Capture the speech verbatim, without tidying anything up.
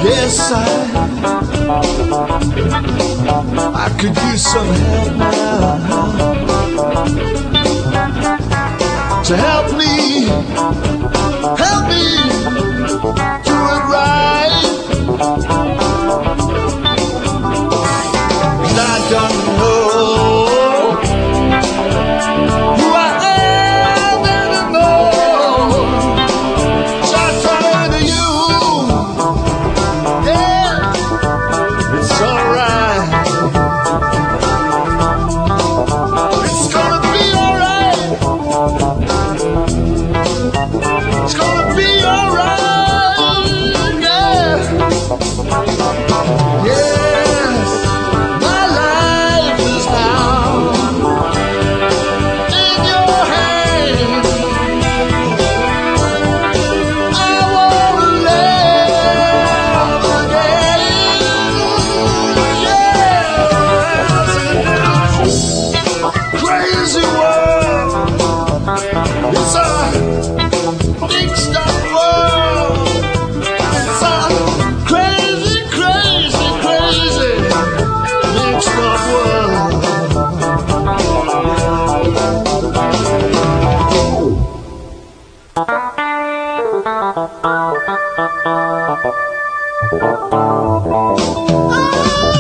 Yes, I, I could use some help now to help me, help me do it right. And I don't know who I am anymore. So I turn to you. Yeah, it's alright. It's gonna be alright. It's gonna be alright. Yeah. Yes, my life is now in your hands. I wanna live again. Yes, crazy world. It's a mixed up world. It's a crazy, crazy, crazy mixed up world. Ah!